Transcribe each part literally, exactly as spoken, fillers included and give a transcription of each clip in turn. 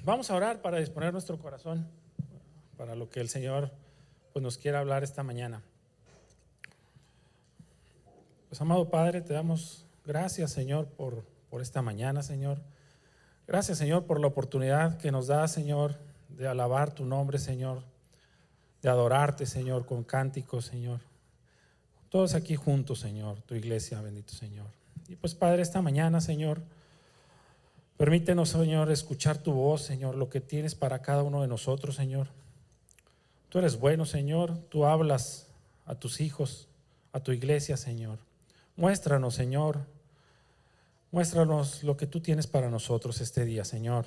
Vamos a orar para disponer nuestro corazón para lo que el Señor pues, nos quiera hablar esta mañana. Pues amado Padre, te damos gracias, Señor, por, por esta mañana, Señor. Gracias, Señor, por la oportunidad que nos da, Señor, de alabar tu nombre, Señor, de adorarte, Señor, con cánticos, Señor. Todos aquí juntos, Señor, tu iglesia, bendito Señor. Y pues, Padre, esta mañana, Señor, permítenos, Señor, escuchar tu voz, Señor, lo que tienes para cada uno de nosotros, Señor. Tú eres bueno, Señor, tú hablas a tus hijos, a tu iglesia, Señor. Muéstranos, Señor, muéstranos lo que tú tienes para nosotros este día, Señor.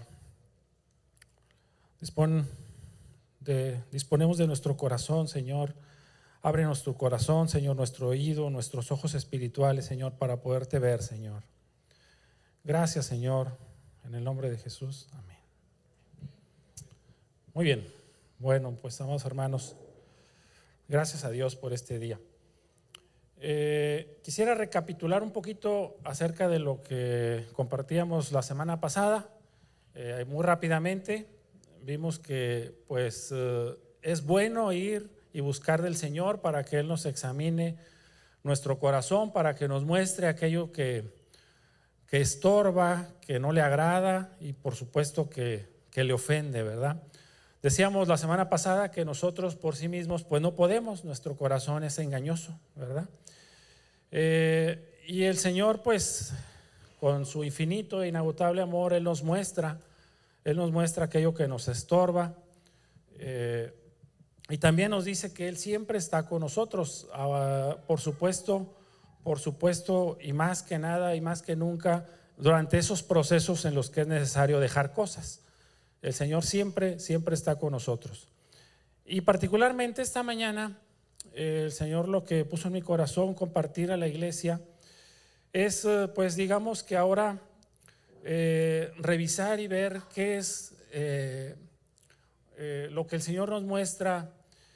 Dispon de, disponemos de nuestro corazón, Señor. Ábrenos tu corazón, Señor, nuestro oído, nuestros ojos espirituales, Señor, para poderte ver, Señor. Gracias, Señor, en el nombre de Jesús. Amén. Muy bien. Bueno, pues, amados hermanos, gracias a Dios por este día. Eh, quisiera recapitular un poquito acerca de lo que compartíamos la semana pasada. Eh, muy rápidamente vimos que pues eh, es bueno ir y buscar del Señor para que Él nos examine nuestro corazón, para que nos muestre aquello que, que estorba, que no le agrada y por supuesto que, que le ofende, ¿verdad? Decíamos la semana pasada que nosotros por sí mismos pues no podemos, nuestro corazón es engañoso, ¿verdad? Eh, y el Señor pues con su infinito e inagotable amor Él nos muestra, Él nos muestra aquello que nos estorba, eh, y también nos dice que Él siempre está con nosotros, uh, por supuesto, por supuesto y más que nada y más que nunca durante esos procesos en los que es necesario dejar cosas. El Señor siempre, siempre está con nosotros. Y particularmente esta mañana, eh, el Señor lo que puso en mi corazón compartir a la iglesia es, eh, pues digamos que ahora eh, revisar y ver qué es eh, eh, lo que el Señor nos muestra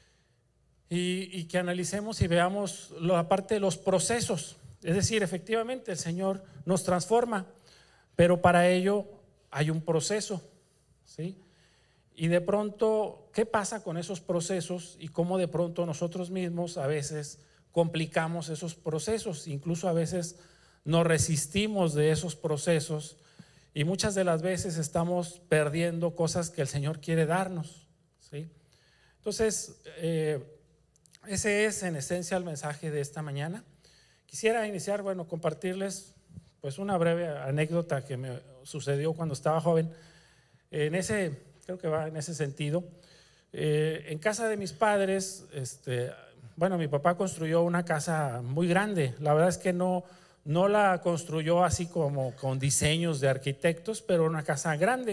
y, y que analicemos y veamos la parte de los procesos. Es decir, efectivamente el Señor nos transforma, pero para ello hay un proceso. ¿Sí? Y de pronto, ¿qué pasa con esos procesos y cómo de pronto nosotros mismos a veces complicamos esos procesos? Incluso a veces nos resistimos de esos procesos y muchas de las veces estamos perdiendo cosas que el Señor quiere darnos, ¿sí? Entonces, eh, ese es en esencia el mensaje de esta mañana. Quisiera iniciar, bueno, compartirles pues una breve anécdota que me sucedió cuando estaba joven. En ese, creo que va en ese sentido. Eh, en casa de mis padres, este, bueno, mi papá construyó una casa muy grande. La verdad es que no, no la construyó así como con diseños de arquitectos, pero una casa grande.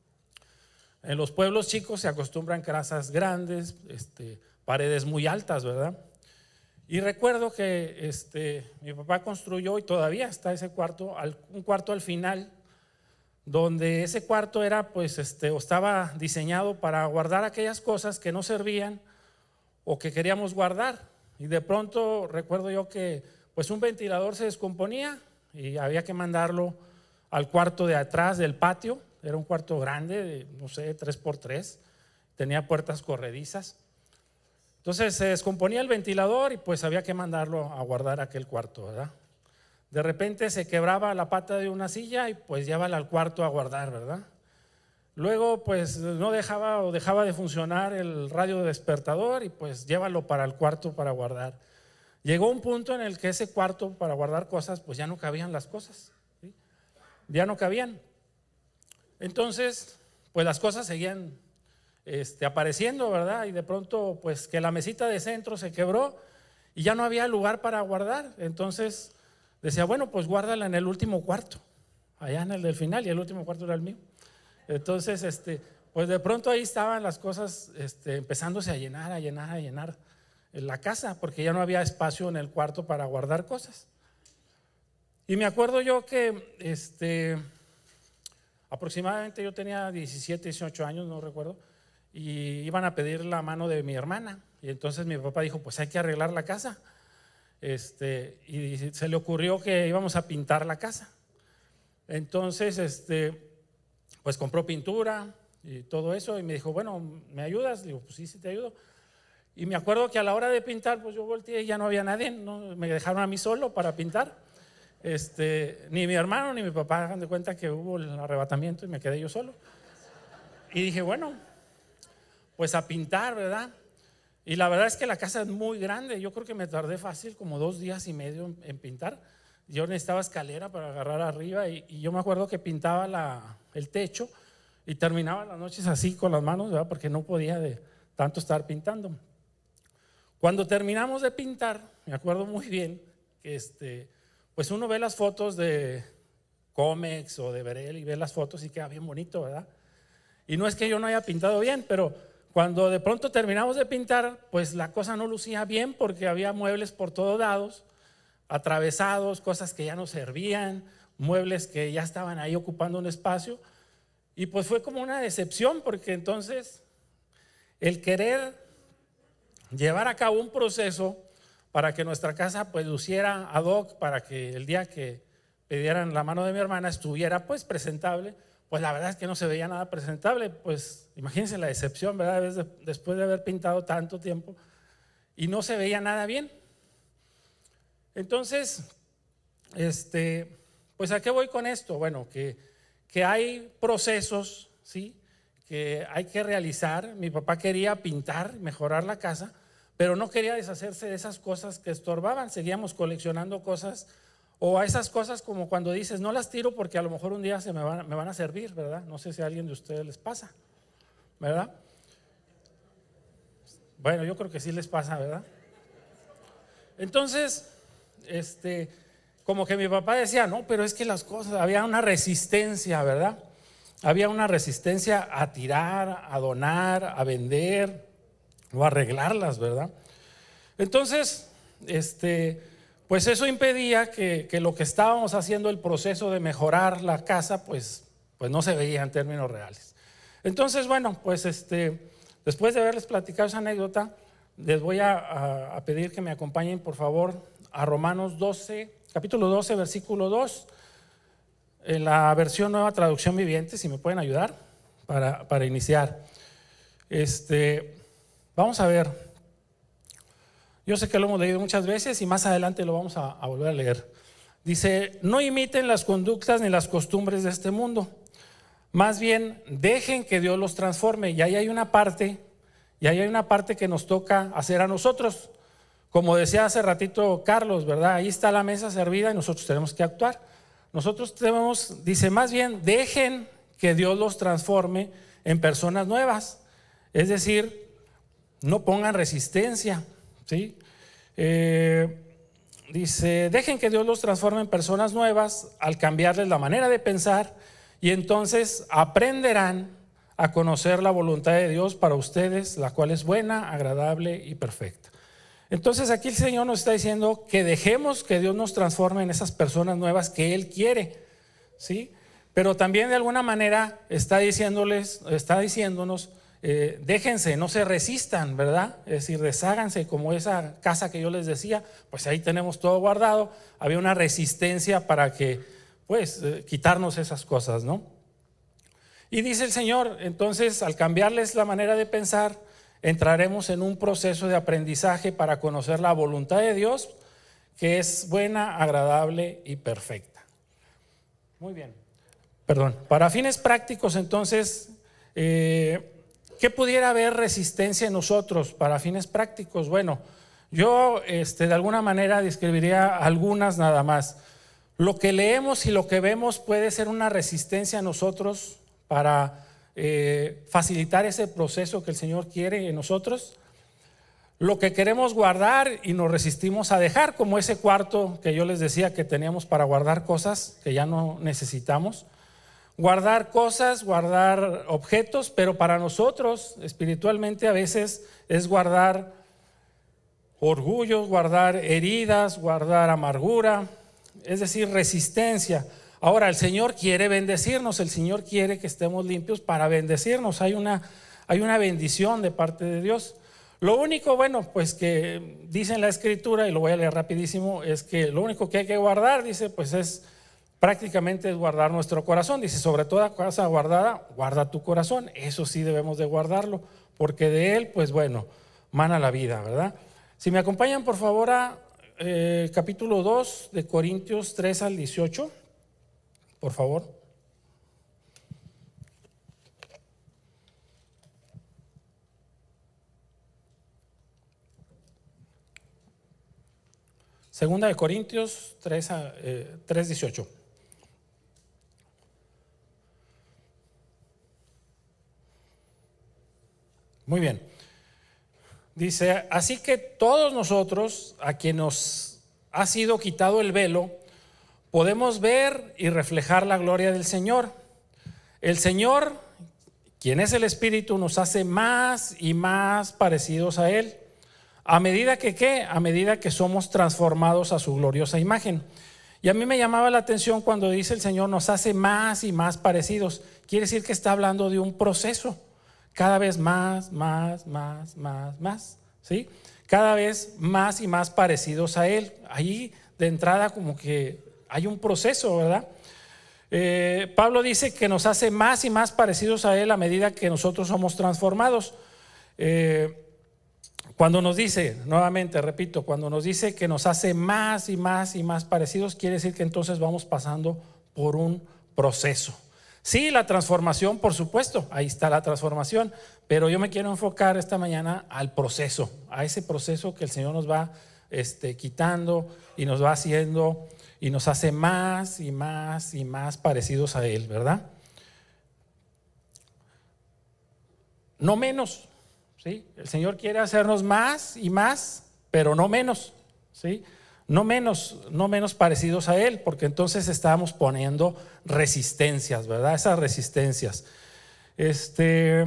En los pueblos chicos se acostumbran casas grandes, este, paredes muy altas, ¿verdad? Y recuerdo que este, mi papá construyó y todavía está ese cuarto, un cuarto al final, donde ese cuarto era pues este o estaba diseñado para guardar aquellas cosas que no servían o que queríamos guardar. Y de pronto recuerdo yo que pues un ventilador se descomponía y había que mandarlo al cuarto de atrás del patio. Era un cuarto grande de no sé, tres por tres, tenía puertas corredizas. Entonces se descomponía el ventilador y pues había que mandarlo a guardar aquel cuarto, ¿verdad? De repente se quebraba la pata de una silla y pues llévala al cuarto a guardar, ¿verdad? Luego pues no dejaba o dejaba de funcionar el radio despertador y pues llévalo para el cuarto para guardar. Llegó un punto en el que ese cuarto para guardar cosas pues ya no cabían las cosas, ¿sí? Ya no cabían. Entonces pues las cosas seguían este, apareciendo, ¿verdad? Y de pronto pues que la mesita de centro se quebró y ya no había lugar para guardar. Entonces decía, bueno, pues guárdala en el último cuarto, allá en el del final, y el último cuarto era el mío. Entonces, este, pues de pronto ahí estaban las cosas este, empezándose a llenar, a llenar, a llenar en la casa, porque ya no había espacio en el cuarto para guardar cosas. Y me acuerdo yo que este, aproximadamente yo tenía diecisiete, dieciocho años, no recuerdo, y iban a pedir la mano de mi hermana. Y entonces mi papá dijo, pues hay que arreglar la casa. Este, y se le ocurrió que íbamos a pintar la casa. Entonces este, pues compró pintura, y todo eso, y me dijo, bueno, ¿me ayudas? Digo, pues sí, sí te ayudo. Y me acuerdo que a la hora de pintar, pues yo volteé y ya no había nadie, ¿no? Me dejaron a mí solo para pintar. Este, ni mi hermano ni mi papá hagan de cuenta que hubo el arrebatamiento y me quedé yo solo. Y dije, bueno, pues a pintar, ¿verdad? Y la verdad es que la casa es muy grande. Yo creo que me tardé fácil como dos días y medio en, en pintar. Yo necesitaba escalera para agarrar arriba y, y yo me acuerdo que pintaba la, el techo y terminaba las noches así con las manos, ¿verdad? Porque no podía de tanto estar pintando. Cuando terminamos de pintar, me acuerdo muy bien que este, pues uno ve las fotos de Comex o de Verel y ve las fotos y queda bien bonito, ¿verdad? Y no es que yo no haya pintado bien, pero cuando de pronto terminamos de pintar, pues la cosa no lucía bien porque había muebles por todos lados, atravesados, cosas que ya no servían, muebles que ya estaban ahí ocupando un espacio. Y pues fue como una decepción porque entonces el querer llevar a cabo un proceso para que nuestra casa pues luciera ad hoc, para que el día que pidieran la mano de mi hermana estuviera pues presentable, pues la verdad es que no se veía nada presentable. Pues imagínense la decepción, ¿verdad? Después de haber pintado tanto tiempo y no se veía nada bien. Entonces, este, pues ¿a qué voy con esto? Bueno, que, que hay procesos, ¿sí?, que hay que realizar. Mi papá quería pintar, mejorar la casa, pero no quería deshacerse de esas cosas que estorbaban. Seguíamos coleccionando cosas, o a esas cosas como cuando dices, no las tiro porque a lo mejor un día se me van, me van a servir, ¿verdad? No sé si a alguien de ustedes les pasa, ¿verdad? Bueno, yo creo que sí les pasa, ¿verdad? Entonces, este, como que mi papá decía, no, pero es que las cosas, había una resistencia, ¿verdad? Había una resistencia a tirar, a donar, a vender o a arreglarlas, ¿verdad? Entonces, este, pues eso impedía que, que lo que estábamos haciendo, el proceso de mejorar la casa, pues, pues no se veía en términos reales. Entonces, bueno, pues este, después de haberles platicado esa anécdota, les voy a, a, a pedir que me acompañen, por favor, a Romanos doce, capítulo doce, versículo dos, en la versión Nueva Traducción Viviente, si me pueden ayudar para, para iniciar. Este, vamos a ver, yo sé que lo hemos leído muchas veces y más adelante lo vamos a, a volver a leer. Dice, no imiten las conductas ni las costumbres de este mundo, más bien dejen que Dios los transforme. Y ahí hay una parte, y ahí hay una parte que nos toca hacer a nosotros. Como decía hace ratito Carlos, ¿verdad? Ahí está la mesa servida y nosotros tenemos que actuar. Nosotros tenemos, dice, más bien dejen que Dios los transforme en personas nuevas. Es decir, no pongan resistencia, ¿sí? Eh, dice, dejen que Dios los transforme en personas nuevas al cambiarles la manera de pensar, y entonces aprenderán a conocer la voluntad de Dios para ustedes, la cual es buena, agradable y perfecta. Entonces aquí el Señor nos está diciendo que dejemos que Dios nos transforme en esas personas nuevas que Él quiere, ¿sí? Pero también de alguna manera está diciéndoles, está diciéndonos, eh, déjense, no se resistan, ¿verdad? Es decir, desháganse, como esa casa que yo les decía, pues ahí tenemos todo guardado. Había una resistencia para que, pues, eh, quitarnos esas cosas, ¿no? Y dice el Señor, entonces al cambiarles la manera de pensar, entraremos en un proceso de aprendizaje para conocer la voluntad de Dios, que es buena, agradable y perfecta. Muy bien, perdón. Para fines prácticos, entonces, eh, ¿qué pudiera haber resistencia en nosotros para fines prácticos? Bueno, yo este, de alguna manera describiría algunas nada más. Lo que leemos y lo que vemos puede ser una resistencia a nosotros para Eh, facilitar ese proceso que el Señor quiere en nosotros. Lo que queremos guardar y nos resistimos a dejar, como ese cuarto que yo les decía que teníamos para guardar cosas que ya no necesitamos. Guardar cosas, guardar objetos, pero para nosotros espiritualmente a veces es guardar orgullo, guardar heridas, guardar amargura, es decir, resistencia. Ahora, el Señor quiere bendecirnos, el Señor quiere que estemos limpios para bendecirnos. Hay una, hay una bendición de parte de Dios. Lo único, bueno, pues que dice en la Escritura, y lo voy a leer rapidísimo, es que lo único que hay que guardar, dice, pues es prácticamente es guardar nuestro corazón. Dice, sobre toda cosa guardada, guarda tu corazón. Eso sí debemos de guardarlo, porque de él, pues bueno, mana la vida, ¿verdad? Si me acompañan, por favor, a eh, capítulo dos de Corintios tres al dieciocho, por favor. Segunda de Corintios tres, eh, tres dieciocho. Muy bien. Dice, así que todos nosotros, a quien nos ha sido quitado el velo, podemos ver y reflejar la gloria del Señor. El Señor, quien es el Espíritu, nos hace más y más parecidos a Él. ¿A medida que qué? A medida que somos transformados a su gloriosa imagen. Y a mí me llamaba la atención cuando dice el Señor nos hace más y más parecidos. Quiere decir que está hablando de un proceso. Cada vez más, más, más, más, más, ¿sí? Cada vez más y más parecidos a Él. Ahí de entrada como que hay un proceso, ¿verdad? Eh, Pablo dice que nos hace más y más parecidos a Él a medida que nosotros somos transformados. Eh, cuando nos dice, nuevamente repito, cuando nos dice que nos hace más y más y más parecidos, quiere decir que entonces vamos pasando por un proceso. Sí, la transformación, por supuesto, ahí está la transformación, pero yo me quiero enfocar esta mañana al proceso, a ese proceso que el Señor nos va este, quitando y nos va haciendo y nos hace más y más y más parecidos a Él, ¿verdad? No menos, ¿sí? El Señor quiere hacernos más y más, pero no menos, ¿sí? No menos, no menos parecidos a Él, porque entonces estábamos poniendo resistencias, ¿verdad? Esas resistencias. Este,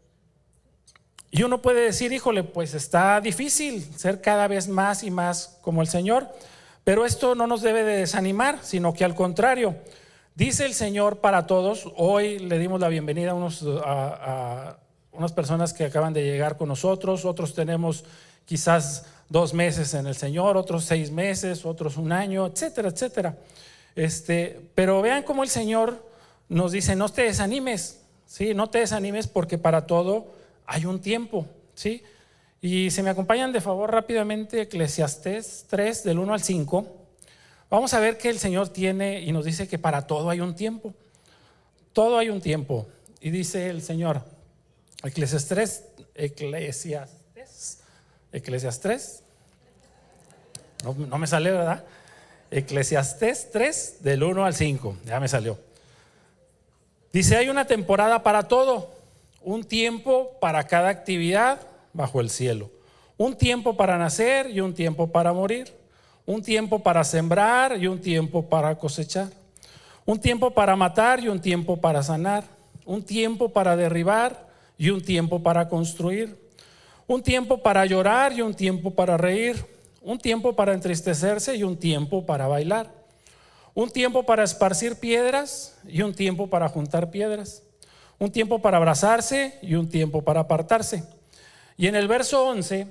y uno puede decir, híjole, pues está difícil ser cada vez más y más como el Señor, pero esto no nos debe de desanimar, sino que al contrario, dice el Señor para todos. Hoy le dimos la bienvenida a, unos, a, a unas personas que acaban de llegar con nosotros, otros tenemos quizás dos meses en el Señor, otros seis meses, otros un año, etcétera, etcétera. Este, pero vean cómo el Señor nos dice, no te desanimes, ¿sí? No te desanimes porque para todo hay un tiempo, ¿sí? Y si me acompañan de favor rápidamente, Eclesiastés tres, del uno al cinco, vamos a ver que el Señor tiene y nos dice que para todo hay un tiempo, todo hay un tiempo. Y dice el Señor, Eclesiastés, Eclesiastés, Eclesiastés, no, no me sale, ¿verdad? Eclesiastés tres, del uno al cinco, ya me salió. Dice, hay una temporada para todo, un tiempo para cada actividad bajo el cielo, un tiempo para nacer y un tiempo para morir, un tiempo para sembrar y un tiempo para cosechar, un tiempo para matar y un tiempo para sanar, un tiempo para derribar y un tiempo para construir, un tiempo para llorar y un tiempo para reír, un tiempo para entristecerse y un tiempo para bailar, un tiempo para esparcir piedras y un tiempo para juntar piedras, un tiempo para abrazarse y un tiempo para apartarse. Y en el verso once,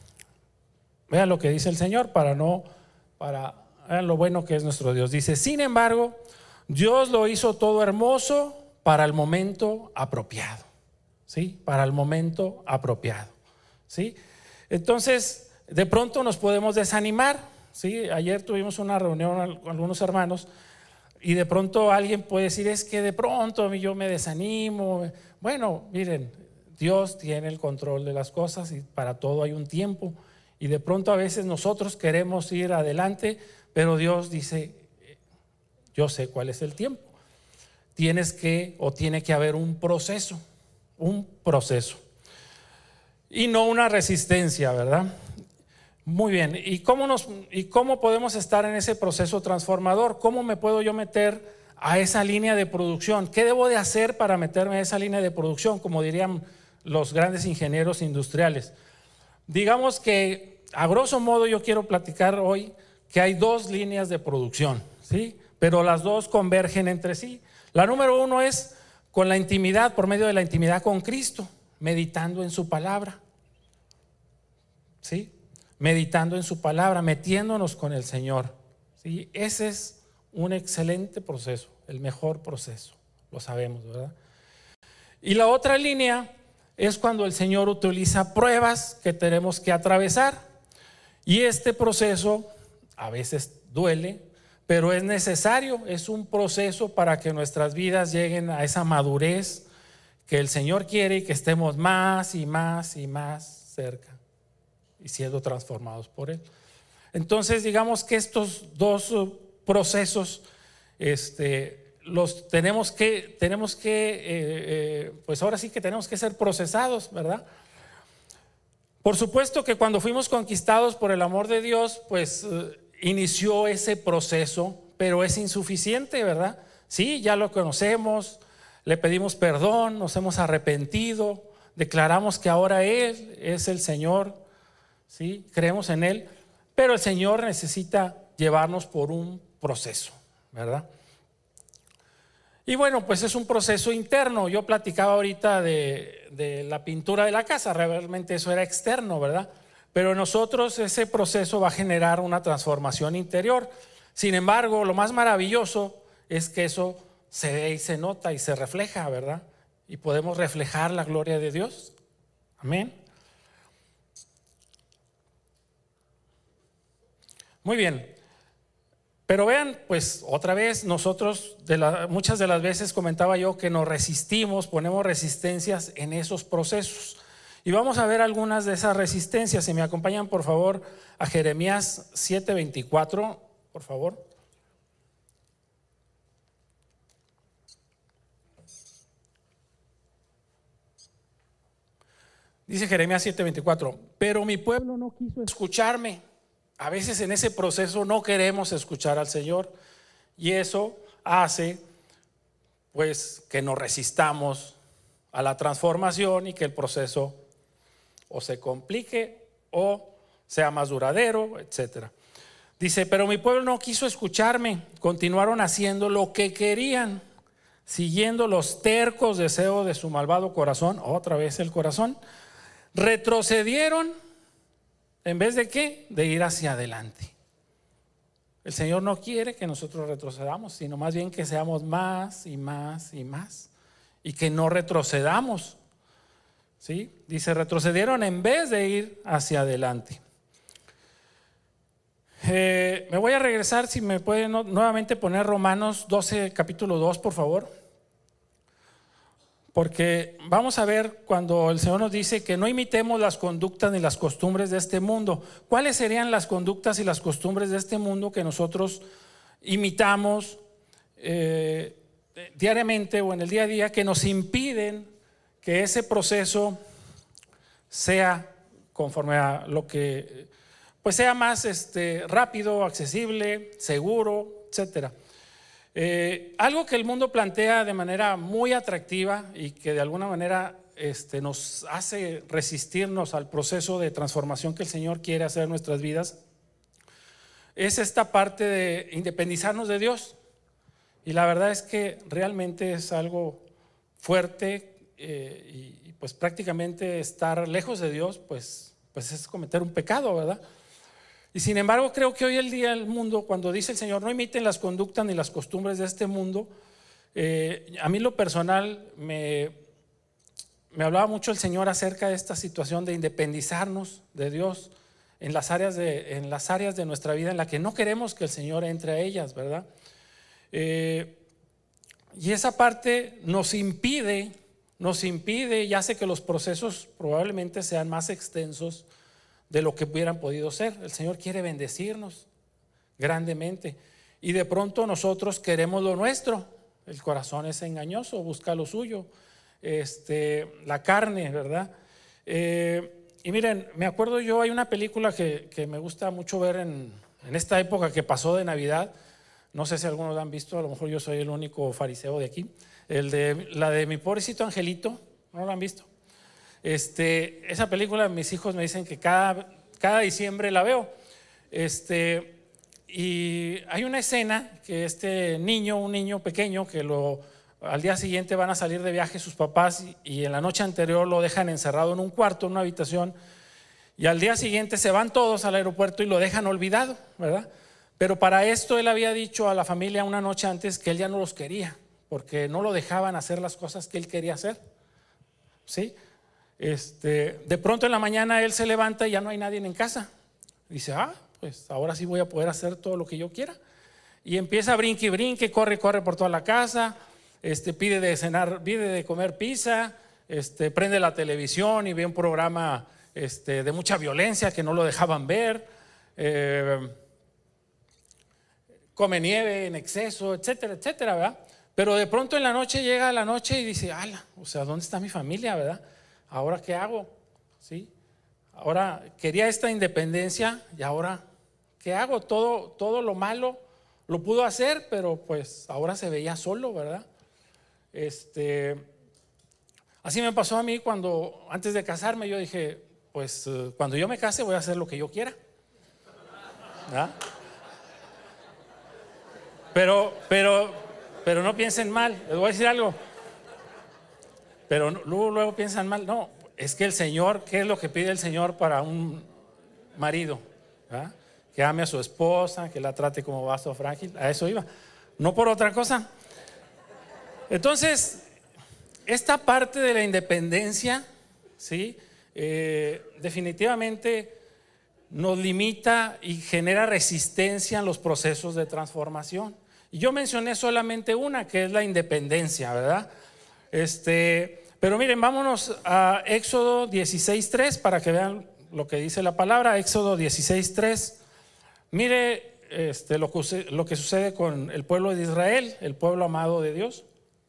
vean lo que dice el Señor para no, para, vean lo bueno que es nuestro Dios. Dice, sin embargo, Dios lo hizo todo hermoso para el momento apropiado, ¿sí? Para el momento apropiado, ¿sí? Entonces, de pronto nos podemos desanimar, ¿sí? Ayer tuvimos una reunión con algunos hermanos y de pronto alguien puede decir, es que de pronto yo me desanimo. Bueno, miren, Dios tiene el control de las cosas y para todo hay un tiempo. Y de pronto a veces nosotros queremos ir adelante, pero Dios dice, yo sé cuál es el tiempo. Tienes que, o tiene que haber un proceso, un proceso. Y no una resistencia, ¿verdad? Muy bien, ¿y cómo, nos, ¿y cómo podemos estar en ese proceso transformador? ¿Cómo me puedo yo meter a esa línea de producción? ¿Qué debo de hacer para meterme a esa línea de producción? Como dirían los grandes ingenieros industriales. Digamos que a grosso modo yo quiero platicar hoy que hay dos líneas de producción, ¿sí? Pero las dos convergen entre sí. La número uno es con la intimidad, por medio de la intimidad con Cristo, meditando en su palabra, ¿sí? Meditando en su palabra, metiéndonos con el Señor, ¿sí? Esa es un excelente proceso, el mejor proceso, lo sabemos, ¿verdad? Y la otra línea es cuando el Señor utiliza pruebas que tenemos que atravesar. Y este proceso a veces duele, pero es necesario, es un proceso para que nuestras vidas lleguen a esa madurez que el Señor quiere y que estemos más y más y más cerca y siendo transformados por Él. Entonces, digamos que estos dos procesos este, los tenemos que, tenemos que eh, eh, pues ahora sí que tenemos que ser procesados, ¿verdad? Por supuesto que cuando fuimos conquistados por el amor de Dios, pues eh, inició ese proceso, pero es insuficiente, ¿verdad? Sí, ya lo conocemos, le pedimos perdón, nos hemos arrepentido, declaramos que ahora Él es el Señor, ¿sí? Creemos en Él, pero el Señor necesita llevarnos por un proceso, ¿verdad? Y bueno, pues es un proceso interno. Yo platicaba ahorita de, de la pintura de la casa, realmente eso era externo, ¿verdad? Pero en nosotros ese proceso va a generar una transformación interior. Sin embargo, lo más maravilloso es que eso se ve y se nota y se refleja, ¿verdad? Y podemos reflejar la gloria de Dios. Amén. Muy bien. Pero vean, pues otra vez nosotros de la, muchas de las veces comentaba yo que nos resistimos, ponemos resistencias en esos procesos. Y vamos a ver algunas de esas resistencias. Si me acompañan por favor a Jeremías siete veinticuatro, por favor. Dice Jeremías siete veinticuatro, pero mi pueblo no quiso escucharme. A veces en ese proceso no queremos escuchar al Señor y eso hace pues que nos resistamos a la transformación y que el proceso o se complique o sea más duradero, etcétera. Dice, pero mi pueblo no quiso escucharme, continuaron haciendo lo que querían, siguiendo los tercos deseos de su malvado corazón, otra vez el corazón, retrocedieron. ¿En vez de qué? De ir hacia adelante. El Señor no quiere que nosotros retrocedamos, sino más bien que seamos más y más y más. Y que no retrocedamos. ¿Sí? Dice, retrocedieron en vez de ir hacia adelante. Eh, me voy a regresar, si me pueden no, nuevamente poner Romanos doce, capítulo dos, por favor. Porque vamos a ver cuando el Señor nos dice que no imitemos las conductas ni las costumbres de este mundo. ¿Cuáles serían las conductas y las costumbres de este mundo que nosotros imitamos eh, diariamente o en el día a día, que nos impiden que ese proceso sea conforme a lo que, pues sea más este, rápido, accesible, seguro, etcétera? Eh, algo que el mundo plantea de manera muy atractiva y que de alguna manera este, nos hace resistirnos al proceso de transformación que el Señor quiere hacer en nuestras vidas es esta parte de independizarnos de Dios. Y la verdad es que realmente es algo fuerte eh, y, y pues prácticamente estar lejos de Dios pues, pues es cometer un pecado, ¿verdad? Y sin embargo creo que hoy el día el mundo, cuando dice el Señor no imiten las conductas ni las costumbres de este mundo, eh, a mí lo personal me, me hablaba mucho el Señor acerca de esta situación de independizarnos de Dios en las áreas de, en las áreas de nuestra vida en las que no queremos que el Señor entre a ellas, ¿verdad? Eh, y esa parte nos impide, nos impide y hace que los procesos probablemente sean más extensos de lo que hubieran podido ser. El Señor quiere bendecirnos grandemente y de pronto nosotros queremos lo nuestro. El corazón es engañoso, busca lo suyo, este, la carne, ¿verdad? Eh, y miren, me acuerdo yo, hay una película que, que me gusta mucho ver en, en esta época que pasó de Navidad. No sé si algunos la han visto, a lo mejor yo soy el único fariseo de aquí. El de, la de Mi Pobrecito Angelito, ¿no la han visto? Este, esa película mis hijos me dicen que cada, cada diciembre la veo. Este, y hay una escena que este niño, un niño pequeño, que lo, al día siguiente van a salir de viaje sus papás y, y en la noche anterior lo dejan encerrado en un cuarto, en una habitación, y al día siguiente se van todos al aeropuerto y lo dejan olvidado, ¿verdad? Pero para esto él había dicho a la familia una noche antes que él ya no los quería, porque no lo dejaban hacer las cosas que él quería hacer. ¿Sí? Este, de pronto en la mañana él se levanta y ya no hay nadie en casa. Dice, ah, pues ahora sí voy a poder hacer todo lo que yo quiera. Y empieza a brinque y brinque, corre, corre por toda la casa, este, pide de cenar, pide de comer pizza, este, prende la televisión y ve un programa este, de mucha violencia que no lo dejaban ver. Eh, come nieve en exceso, etcétera, etcétera, ¿verdad? Pero de pronto en la noche llega la noche y dice, ala, o sea, ¿dónde está mi familia, verdad? ¿Ahora qué hago? ¿Sí? Ahora quería esta independencia y ahora ¿qué hago? Todo, todo lo malo lo pudo hacer, pero pues ahora se veía solo, ¿verdad? Este, así me pasó a mí cuando antes de casarme yo dije, pues uh, cuando yo me case voy a hacer lo que yo quiera, ¿verdad? Pero, pero, pero no piensen mal, les voy a decir algo. Pero luego, luego piensan mal. No, es que el Señor, ¿qué es lo que pide el Señor para un marido? ¿Verdad? Que ame a su esposa, que la trate como vaso frágil. A eso iba, no por otra cosa. Entonces, esta parte de la independencia, ¿sí? Eh, definitivamente nos limita y genera resistencia en los procesos de transformación. Y yo mencioné solamente una, que es la independencia, ¿verdad? Este, pero miren, vámonos a Éxodo dieciséis tres para que vean lo que dice la palabra. Éxodo dieciséis tres. Mire este, lo, que, lo que sucede con el pueblo de Israel, el pueblo amado de Dios.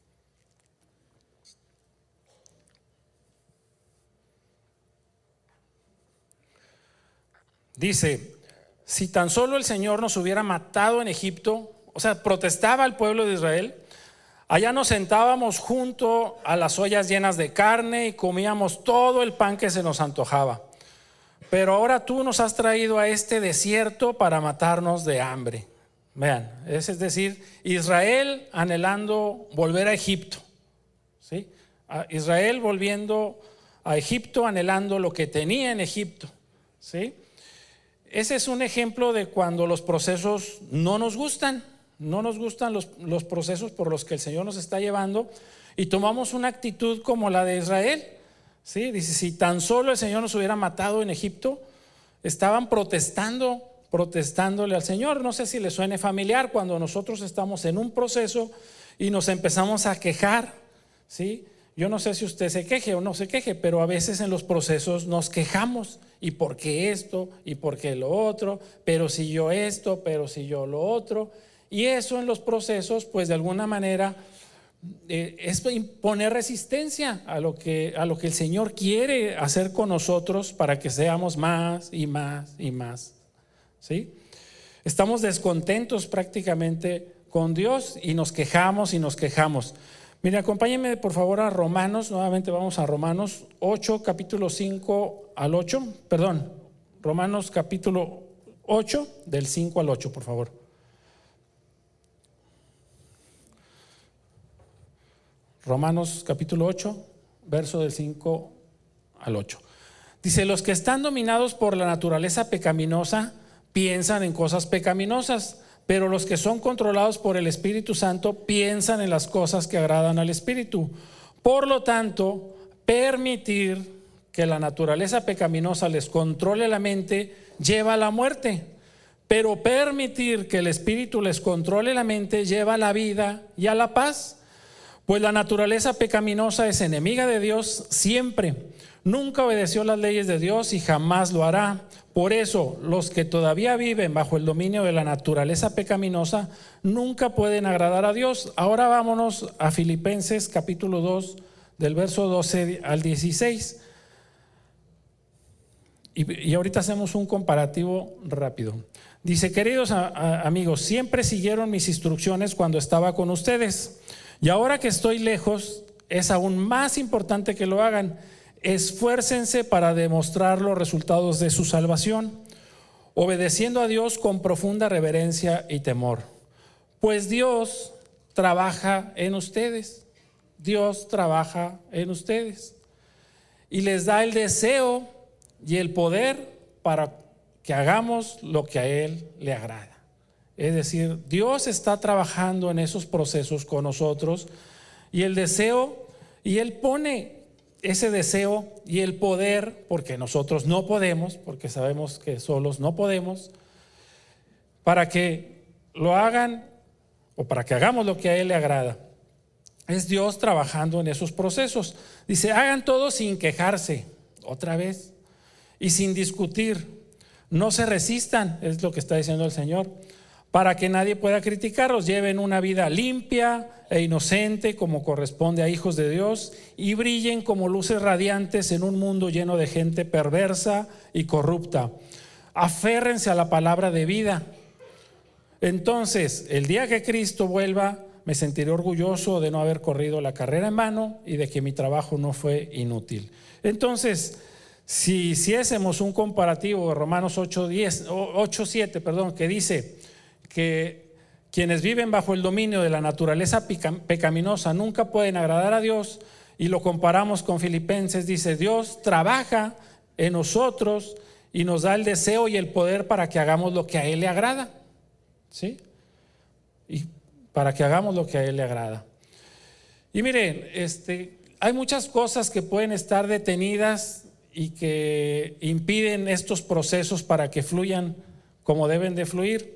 Dice, si tan solo el Señor nos hubiera matado en Egipto, o sea, protestaba al pueblo de Israel, allá nos sentábamos junto a las ollas llenas de carne y comíamos todo el pan que se nos antojaba. Pero ahora tú nos has traído a este desierto para matarnos de hambre. Vean, es, es decir, Israel anhelando volver a Egipto, ¿sí? A Israel volviendo a Egipto, anhelando lo que tenía en Egipto, ¿sí? Ese es un ejemplo de cuando los procesos no nos gustan, no nos gustan los, los procesos por los que el Señor nos está llevando y tomamos una actitud como la de Israel, ¿sí? Dice, si tan solo el Señor nos hubiera matado en Egipto, estaban protestando, protestándole al Señor. No sé si le suene familiar cuando nosotros estamos en un proceso y nos empezamos a quejar, ¿sí? Yo no sé si usted se queje o no se queje, pero a veces en los procesos nos quejamos. ¿Y por qué esto? ¿Y por qué lo otro? Pero si yo esto, pero si yo lo otro. Y eso en los procesos, pues de alguna manera eh, es poner resistencia a lo, que, a lo que el Señor quiere hacer con nosotros para que seamos más y más y más, ¿sí? Estamos descontentos prácticamente con Dios y nos quejamos y nos quejamos. Mire, acompáñenme por favor a Romanos, nuevamente vamos a Romanos ocho, capítulo cinco al ocho, perdón, Romanos capítulo ocho, del cinco al ocho, por favor. Romanos capítulo ocho, verso del cinco al ocho. Dice, los que están dominados por la naturaleza pecaminosa piensan en cosas pecaminosas, pero los que son controlados por el Espíritu Santo piensan en las cosas que agradan al Espíritu. Por lo tanto, permitir que la naturaleza pecaminosa les controle la mente lleva a la muerte, pero permitir que el Espíritu les controle la mente lleva a la vida y a la paz. Pues la naturaleza pecaminosa es enemiga de Dios siempre. Nunca obedeció las leyes de Dios y jamás lo hará. Por eso, los que todavía viven bajo el dominio de la naturaleza pecaminosa nunca pueden agradar a Dios. Ahora vámonos a Filipenses capítulo dos, del verso doce al dieciséis. Y, y ahorita hacemos un comparativo rápido. Dice, queridos a, a, amigos, siempre siguieron mis instrucciones cuando estaba con ustedes. Y ahora que estoy lejos, es aún más importante que lo hagan. Esfuércense para demostrar los resultados de su salvación, obedeciendo a Dios con profunda reverencia y temor. Pues Dios trabaja en ustedes, Dios trabaja en ustedes y les da el deseo y el poder para que hagamos lo que a Él le agrada. Es decir, Dios está trabajando en esos procesos con nosotros y el deseo, y Él pone ese deseo y el poder, porque nosotros no podemos, porque sabemos que solos no podemos, para que lo hagan o para que hagamos lo que a Él le agrada. Es Dios trabajando en esos procesos. Dice, hagan todo sin quejarse, otra vez, y sin discutir. No se resistan, es lo que está diciendo el Señor, para que nadie pueda criticarlos. Lleven una vida limpia e inocente como corresponde a hijos de Dios y brillen como luces radiantes en un mundo lleno de gente perversa y corrupta. Aférrense a la palabra de vida. Entonces, el día que Cristo vuelva, me sentiré orgulloso de no haber corrido la carrera en vano y de que mi trabajo no fue inútil. Entonces, si hiciésemos un comparativo de Romanos ocho siete, perdón, que dice que quienes viven bajo el dominio de la naturaleza pecaminosa nunca pueden agradar a Dios, y lo comparamos con Filipenses, dice, Dios trabaja en nosotros y nos da el deseo y el poder para que hagamos lo que a Él le agrada, ¿sí? Y para que hagamos lo que a Él le agrada. Y miren, este, hay muchas cosas que pueden estar detenidas y que impiden estos procesos para que fluyan como deben de fluir.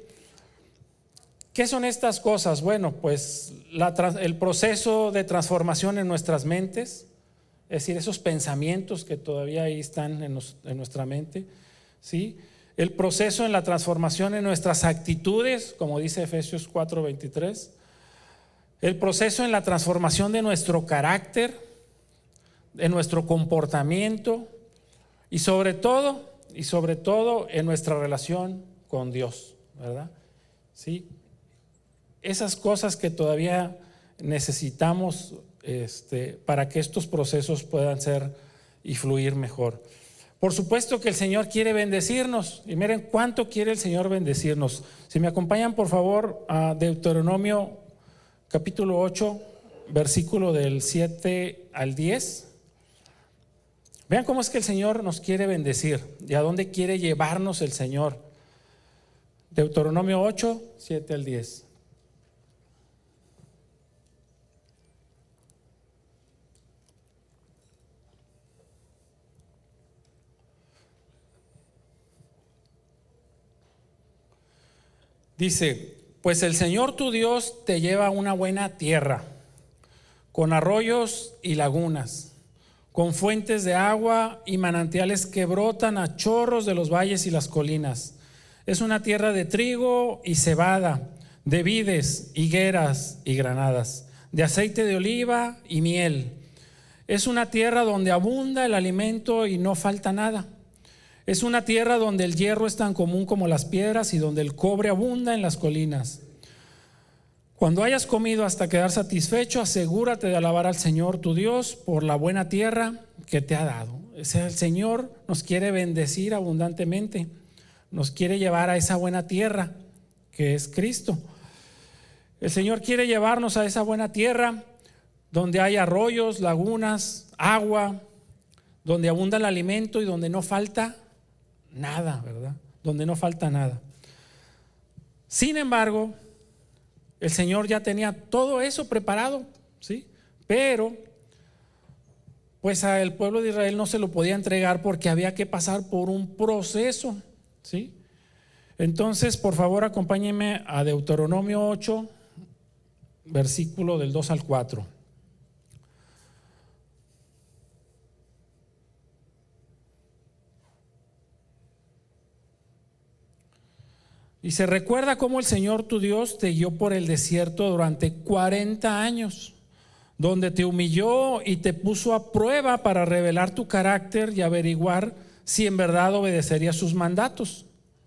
¿Qué son estas cosas? Bueno, pues la, el proceso de transformación en nuestras mentes, es decir, esos pensamientos que todavía ahí están en, nos, en nuestra mente, ¿sí? El proceso en la transformación en nuestras actitudes, como dice Efesios cuatro veintitrés, el proceso en la transformación de nuestro carácter, de nuestro comportamiento y sobre todo, y sobre todo en nuestra relación con Dios, ¿verdad? ¿Sí? Esas cosas que todavía necesitamos este, para que estos procesos puedan ser y fluir mejor. Por supuesto que el Señor quiere bendecirnos, y miren cuánto quiere el Señor bendecirnos. Si me acompañan por favor a Deuteronomio capítulo ocho, versículo del siete al diez. Vean cómo es que el Señor nos quiere bendecir y a dónde quiere llevarnos el Señor. Deuteronomio ocho, siete al diez. Dice, pues el Señor tu Dios te lleva a una buena tierra, con arroyos y lagunas, con fuentes de agua y manantiales que brotan a chorros de los valles y las colinas. Es una tierra de trigo y cebada, de vides, higueras y granadas, de aceite de oliva y miel. Es una tierra donde abunda el alimento y no falta nada. Es una tierra donde el hierro es tan común como las piedras y donde el cobre abunda en las colinas. Cuando hayas comido hasta quedar satisfecho, asegúrate de alabar al Señor tu Dios por la buena tierra que te ha dado. O sea, el Señor nos quiere bendecir abundantemente, nos quiere llevar a esa buena tierra que es Cristo. El Señor quiere llevarnos a esa buena tierra donde hay arroyos, lagunas, agua, donde abunda el alimento y donde no falta nada, ¿verdad? Donde no falta nada. Sin embargo, el Señor ya tenía todo eso preparado, ¿sí? Pero, pues al pueblo de Israel no se lo podía entregar porque había que pasar por un proceso, ¿sí? Entonces, por favor, acompáñenme a Deuteronomio ocho, versículo del dos al cuatro. Y se recuerda cómo el Señor tu Dios te guió por el desierto durante cuarenta años, donde te humilló y te puso a prueba para revelar tu carácter y averiguar si en verdad obedecerías sus mandatos.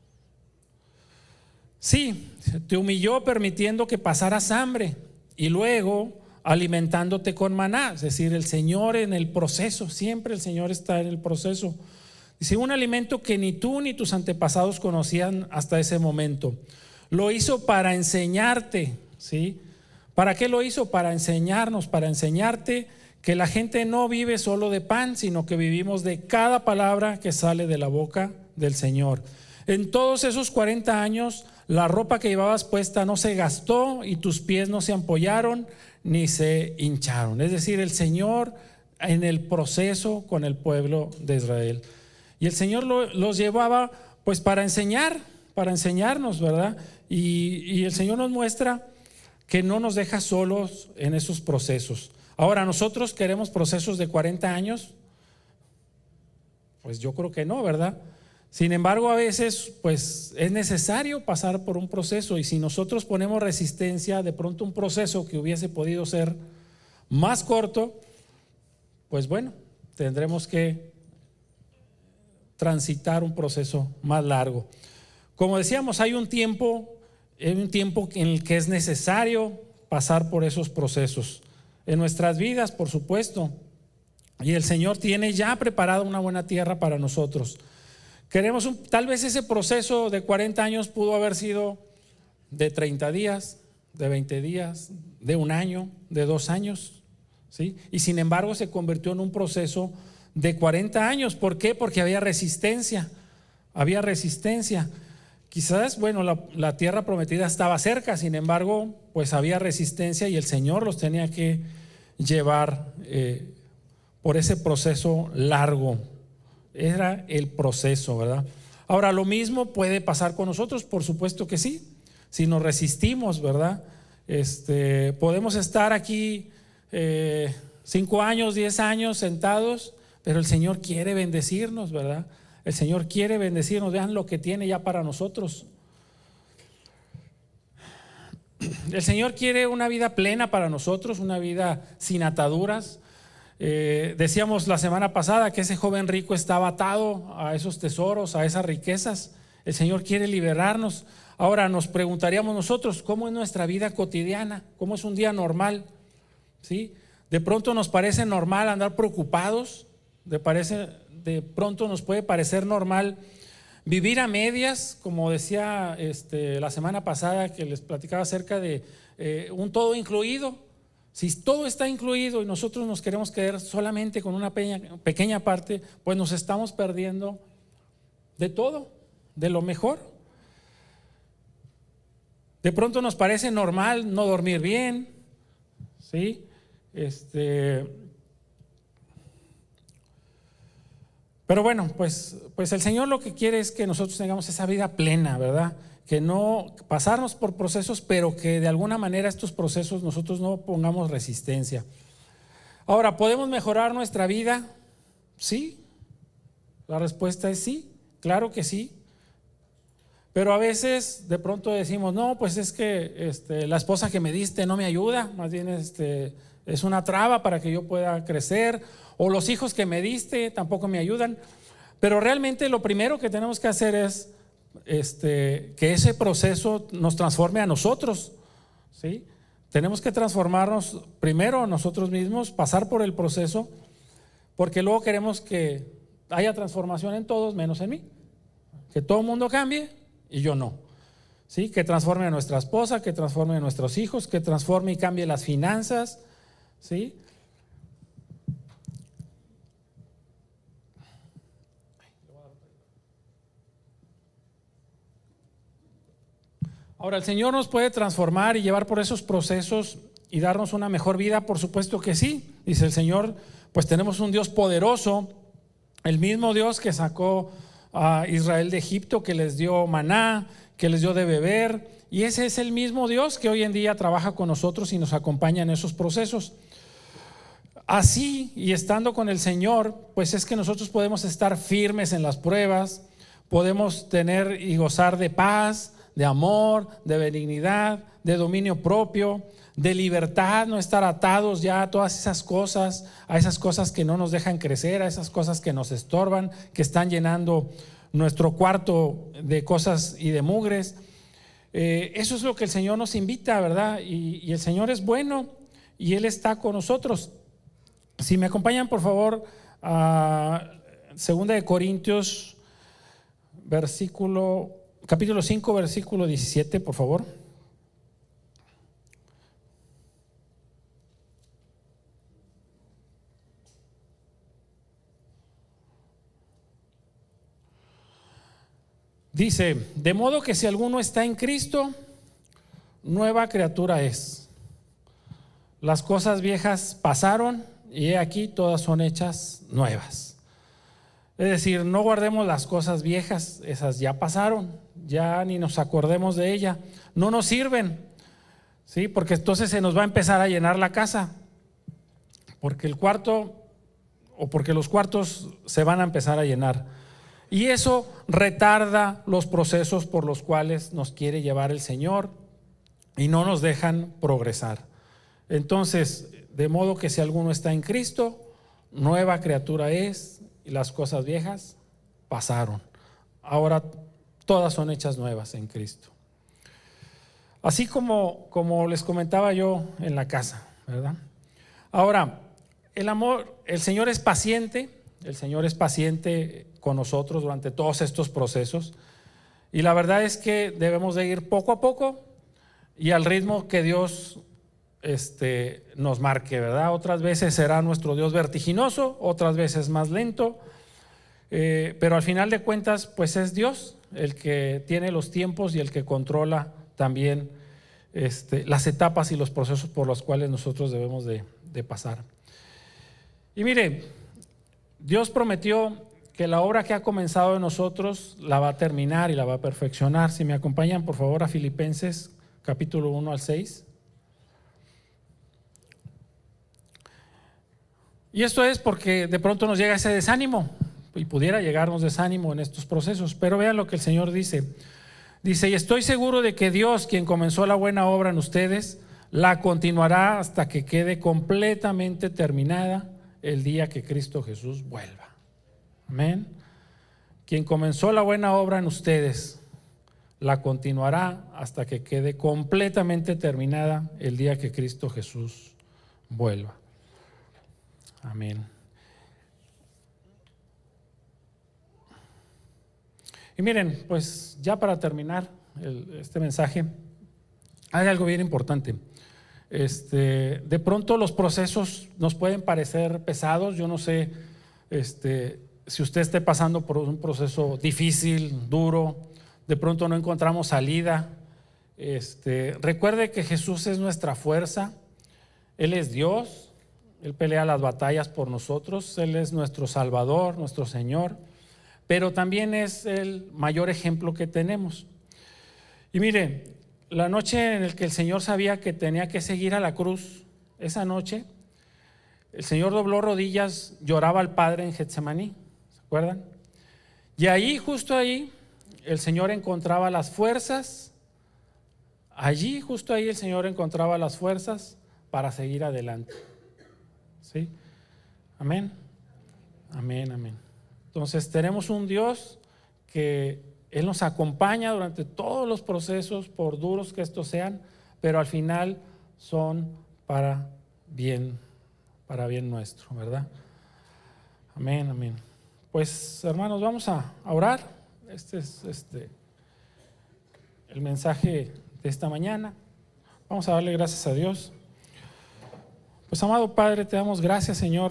Sí, te humilló permitiendo que pasaras hambre y luego alimentándote con maná, es decir, el Señor en el proceso, siempre el Señor está en el proceso. Dice, un alimento que ni tú ni tus antepasados conocían hasta ese momento. Lo hizo para enseñarte, ¿sí? ¿Para qué lo hizo? Para enseñarnos, para enseñarte que la gente no vive solo de pan, sino que vivimos de cada palabra que sale de la boca del Señor. En todos esos cuarenta años, la ropa que llevabas puesta no se gastó y tus pies no se ampollaron ni se hincharon. Es decir, el Señor en el proceso con el pueblo de Israel. Y el Señor lo, los llevaba pues para enseñar, para enseñarnos, ¿verdad? Y, y el Señor nos muestra que no nos deja solos en esos procesos. Ahora, ¿nosotros queremos procesos de cuarenta años? Pues yo creo que no, ¿verdad? Sin embargo, a veces pues es necesario pasar por un proceso, y si nosotros ponemos resistencia, de pronto un proceso que hubiese podido ser más corto, pues bueno, tendremos que transitar un proceso más largo. Como decíamos, hay un tiempo, hay un tiempo en el que es necesario pasar por esos procesos en nuestras vidas, por supuesto, y el Señor tiene ya preparado una buena tierra para nosotros. Queremos un, tal vez ese proceso de cuarenta años pudo haber sido de treinta días, de veinte días, de un año, de dos años, ¿sí? Y sin embargo se convirtió en un proceso de cuarenta años. ¿Por qué? Porque había resistencia, había resistencia. Quizás, bueno, la, la tierra prometida estaba cerca, sin embargo, pues había resistencia y el Señor los tenía que llevar eh, por ese proceso largo. Era el proceso, ¿verdad? Ahora, lo mismo puede pasar con nosotros, por supuesto que sí. Si nos resistimos, ¿verdad? Este, podemos estar aquí eh, cinco años, diez años sentados, pero el Señor quiere bendecirnos, ¿verdad? El Señor quiere bendecirnos. Vean lo que tiene ya para nosotros. El Señor quiere una vida plena para nosotros, una vida sin ataduras. Eh, decíamos la semana pasada que ese joven rico estaba atado a esos tesoros, a esas riquezas. El Señor quiere liberarnos. Ahora nos preguntaríamos nosotros, ¿cómo es nuestra vida cotidiana? ¿Cómo es un día normal? ¿Sí? De pronto nos parece normal andar preocupados, de, parece, de pronto nos puede parecer normal vivir a medias, como decía este, la semana pasada que les platicaba acerca de eh, un todo incluido. Si todo está incluido y nosotros nos queremos quedar solamente con una pequeña, pequeña parte, pues nos estamos perdiendo de todo, de lo mejor. De pronto nos parece normal no dormir bien, ¿sí? Este, pero bueno, pues, pues el Señor lo que quiere es que nosotros tengamos esa vida plena, ¿verdad? Que no pasarnos por procesos, pero que de alguna manera estos procesos nosotros no pongamos resistencia. Ahora, ¿podemos mejorar nuestra vida? Sí, la respuesta es sí, claro que sí. Pero a veces de pronto decimos, no, pues es que este, la esposa que me diste no me ayuda, más bien este, es una traba para que yo pueda crecer, o los hijos que me diste tampoco me ayudan. Pero realmente lo primero que tenemos que hacer es Este, que ese proceso nos transforme a nosotros, ¿sí? Tenemos que transformarnos primero a nosotros mismos, pasar por el proceso, porque luego queremos que haya transformación en todos menos en mí, que todo el mundo cambie y yo no, ¿sí? Que transforme a nuestra esposa, que transforme a nuestros hijos, que transforme y cambie las finanzas, ¿sí? Ahora, ¿el Señor nos puede transformar y llevar por esos procesos y darnos una mejor vida? Por supuesto que sí. Dice el Señor, pues tenemos un Dios poderoso, el mismo Dios que sacó a Israel de Egipto, que les dio maná, que les dio de beber, y ese es el mismo Dios que hoy en día trabaja con nosotros y nos acompaña en esos procesos. Así, y estando con el Señor, pues es que nosotros podemos estar firmes en las pruebas, podemos tener y gozar de paz, de amor, de benignidad, de dominio propio, de libertad, no estar atados ya a todas esas cosas, a esas cosas que no nos dejan crecer, a esas cosas que nos estorban, que están llenando nuestro cuarto de cosas y de mugres. Eh, eso es lo que el Señor nos invita, ¿verdad? Y, y el Señor es bueno y Él está con nosotros. Si me acompañan, por favor, a Segunda de Corintios, versículo capítulo cinco, versículo diecisiete, por favor. Dice, de modo que si alguno está en Cristo, nueva criatura es. Las cosas viejas pasaron y he aquí todas son hechas nuevas. Es decir, no guardemos las cosas viejas, esas ya pasaron, ya ni nos acordemos de ellas, no nos sirven, ¿sí? Porque entonces se nos va a empezar a llenar la casa, porque el cuarto o porque los cuartos se van a empezar a llenar. Y eso retarda los procesos por los cuales nos quiere llevar el Señor y no nos dejan progresar. Entonces, de modo que si alguno está en Cristo, nueva criatura es, y las cosas viejas pasaron. Ahora todas son hechas nuevas en Cristo. Así como, como les comentaba yo en la casa, ¿verdad? Ahora, el amor, el Señor es paciente, el Señor es paciente con nosotros durante todos estos procesos, y la verdad es que debemos de ir poco a poco y al ritmo que Dios este, nos marque, ¿verdad? Otras veces será nuestro Dios vertiginoso, otras veces más lento, eh, pero al final de cuentas pues es Dios el que tiene los tiempos y el que controla también este, las etapas y los procesos por los cuales nosotros debemos de, de pasar. Y mire, Dios prometió que la obra que ha comenzado en nosotros la va a terminar y la va a perfeccionar. Si me acompañan por favor a Filipenses capítulo uno al seis. Y esto es porque de pronto nos llega ese desánimo, y pudiera llegarnos desánimo en estos procesos, pero vean lo que el Señor dice. Dice, y estoy seguro de que Dios, quien comenzó la buena obra en ustedes, la continuará hasta que quede completamente terminada el día que Cristo Jesús vuelva. Amén. Quien comenzó la buena obra en ustedes, la continuará hasta que quede completamente terminada el día que Cristo Jesús vuelva. Amén. Y miren, pues ya para terminar el, este mensaje, hay algo bien importante. Este, de pronto los procesos nos pueden parecer pesados. Yo no sé este, si usted esté pasando por un proceso difícil, duro, de pronto no encontramos salida. Este, recuerde que Jesús es nuestra fuerza, Él es Dios, Él pelea las batallas por nosotros, Él es nuestro Salvador, nuestro Señor, pero también es el mayor ejemplo que tenemos. Y mire, la noche en la que el Señor sabía que tenía que seguir a la cruz, esa noche, el Señor dobló rodillas, lloraba al Padre en Getsemaní, ¿se acuerdan? Y ahí, justo ahí, el Señor encontraba las fuerzas, allí, justo ahí, el Señor encontraba las fuerzas para seguir adelante. ¿Sí? Amén. Amén, amén. Entonces, tenemos un Dios que Él nos acompaña durante todos los procesos, por duros que estos sean, pero al final son para bien, para bien nuestro, ¿verdad? Amén, amén. Pues, hermanos, vamos a orar. Este es este, el mensaje de esta mañana. Vamos a darle gracias a Dios. Pues, amado Padre, te damos gracias, Señor,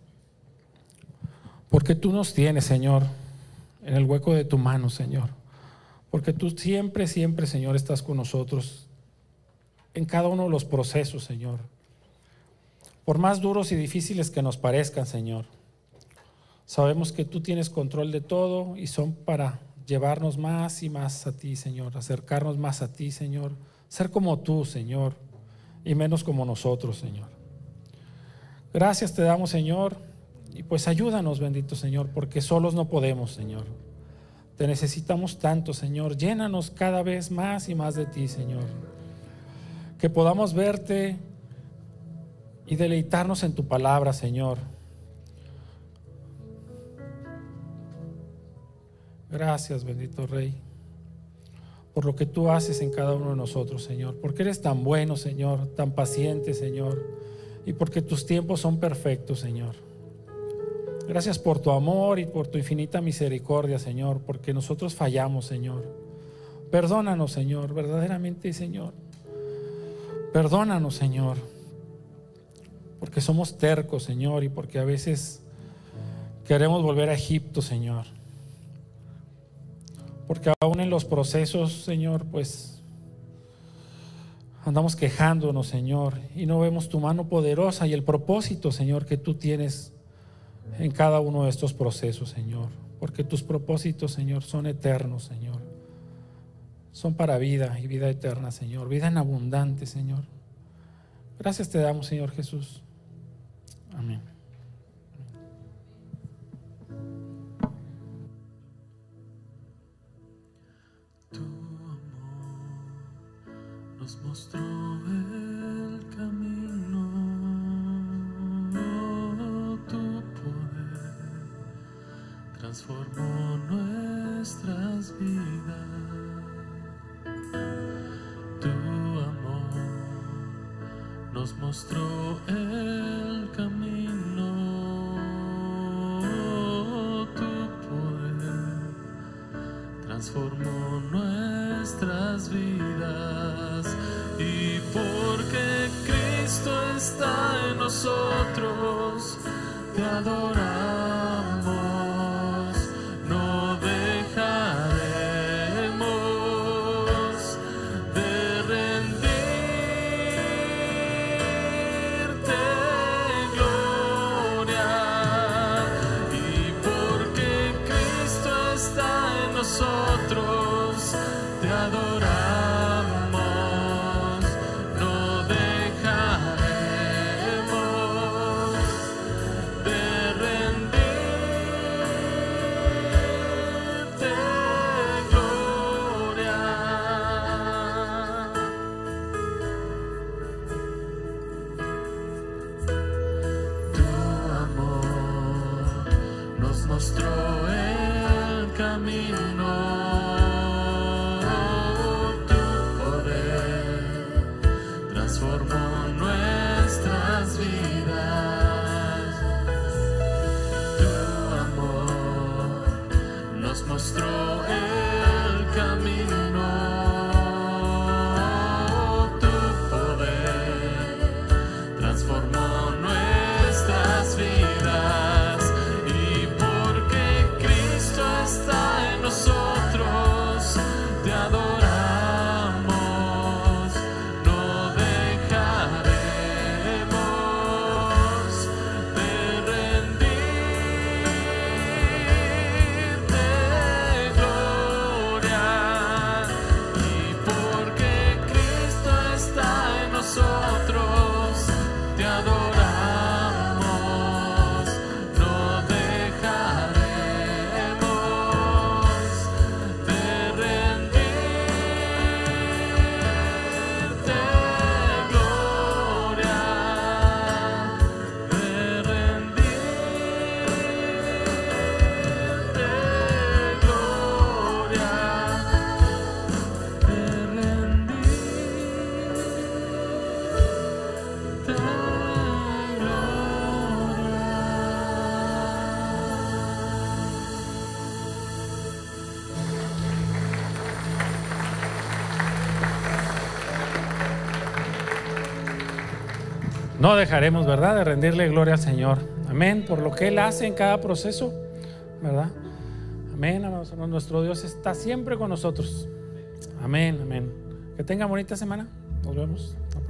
porque tú nos tienes, Señor, en el hueco de tu mano, Señor. Porque tú siempre, siempre, Señor, estás con nosotros en cada uno de los procesos, Señor. Por más duros y difíciles que nos parezcan, Señor, sabemos que tú tienes control de todo y son para llevarnos más y más a ti, Señor, acercarnos más a ti, Señor, ser como tú, Señor, y menos como nosotros, Señor. Gracias te damos, Señor, y pues ayúdanos, bendito Señor, porque solos no podemos, Señor. Te necesitamos tanto, Señor. Llénanos cada vez más y más de ti, Señor. Que podamos verte y deleitarnos en tu palabra, Señor. Gracias, bendito Rey, por lo que tú haces en cada uno de nosotros, Señor. Porque eres tan bueno, Señor, tan paciente, Señor, y porque tus tiempos son perfectos, Señor. Gracias por tu amor y por tu infinita misericordia, Señor, porque nosotros fallamos, Señor. Perdónanos, Señor, verdaderamente, Señor. Perdónanos, Señor, porque somos tercos, Señor, y porque a veces queremos volver a Egipto, Señor. porque aún en los procesos, Señor, pues andamos quejándonos, Señor, y no vemos tu mano poderosa y el propósito, Señor, que tú tienes en cada uno de estos procesos, Señor, porque tus propósitos, Señor, son eternos, Señor, son para vida y vida eterna, Señor, vida en abundante, Señor. Gracias te damos, Señor Jesús. Amén. Tu amor nos mostró el camino, tu poder transformó nuestras vidas. Tu amor nos mostró el camino, tu poder transformó nuestras vidas. Y porque Cristo está en nosotros, te adoramos, no dejaremos de rendirte gloria. Y porque Cristo está en nosotros, te adoramos, no dejaremos de rendirte gloria. Tu amor nos mostró el camino, tu poder transformó nuestras vidas. Tu amor nos mostró el camino, tu poder transformó nuestras vidas. Y porque Cristo está en nosotros, te adoramos, no dejaremos de rendirte gloria. Y porque Cristo está en nosotros, te adoramos, no dejaremos de rendirte gloria, de rendirte gloria, de rendirte No dejaremos, ¿verdad?, de rendirle gloria al Señor. Amén, por lo que Él hace en cada proceso, ¿verdad? Amén, amados hermanos, nuestro Dios está siempre con nosotros. Amén, amén. Que tengan bonita semana. Nos vemos.